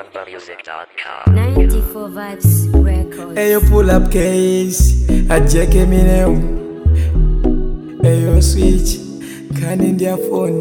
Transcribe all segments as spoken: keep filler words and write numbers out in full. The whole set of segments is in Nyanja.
rumba music dot com. ninety-four Vibes Records. Hey, you pull up case, a jack me now. Hey, you switch, can in their phone.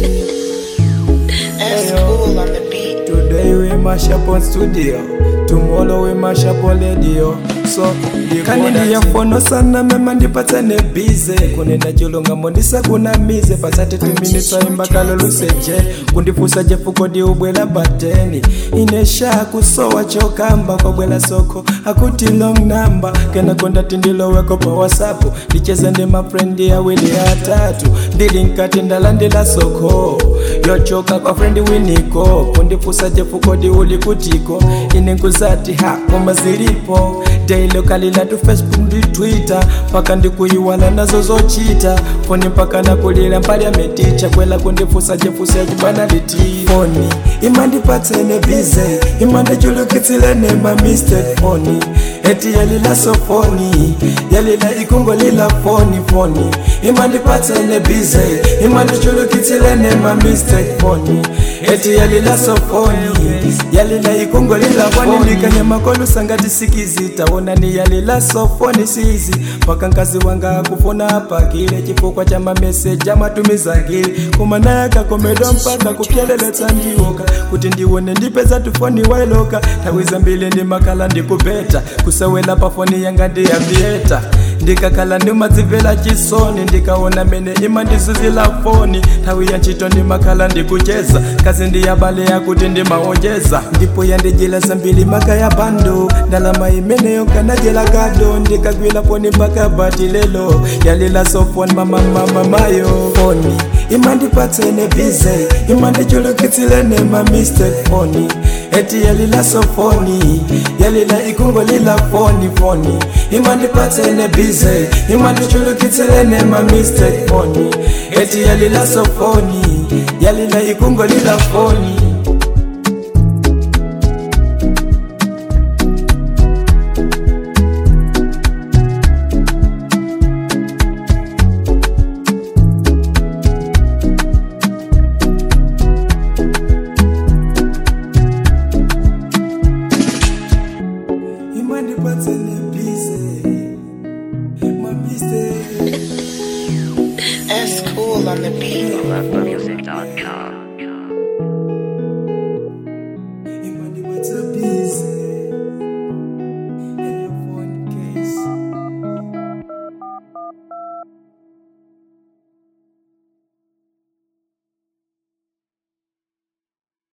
That's cool on the beat. Today we mash up on studio, tomorrow we mash up on radio. So, kani ya fono sana mema ndipatane bize kunena chilonga mondisa kuna mize pasate two minutes aimba kaloluseje kundifusa jefuko di ubwela bateni inesha kusowa chokamba kwa bwela soko akuti long number kena konda tindilo weko pa whatsapp nicheze ndi ma friend ya wili ya tatu ndili nkati ndalandila soko yochoka kwa friend winiko kundifusa jefuko di uli kutiko ine nkuzati ha koma zilipo daily kalila tu Facebook ndi Twitter paka ndikuyiwala nazo zochita foni paka nakulira mpali ameticha kwela kundifusa jefusa jibana liti foni imandipatsene busy imandijulukitsile nema mistake foni eti yalila sofoni yalila ikungo lila foni foni imandipatsene busy imandijulukitsile nema mistake foni eti yalila sofoni yalila ikungo lila foni nikanyama kolu sangati sikizita ona ni yalila sofoni sizi paka nkazi wanga kufuna pakile chifukwa cha message amatumizagile kumana yakakomedo mpaka kupyaleletsa ndiwoka kuti ndiwone ndipeza tufoni wailoka tawiza mbili ndi makala ndikubeta kusawela pa foni yanga ndiyambieta ndikakala ndimadzivela chisoni ndikaona mene ima ndizuzila foni tawi ya nchito ndi makala ndikucheza kazi ndiyabale yakuti ndimaonjeza ndipo yandijila zambili maka ya bando ndalama imene yokanajela gado ndikagwila foni mpaka bati lelo yalila sofoni mama mama mayo foni imandipatsene busy imandijulukitsile nema mistake foni eti yalila sofoni yalila ikungo lila foni foni imandipatsene busy imandijulukitsile nema mistake foni eti yalila sofoni yalila ikungo lila foni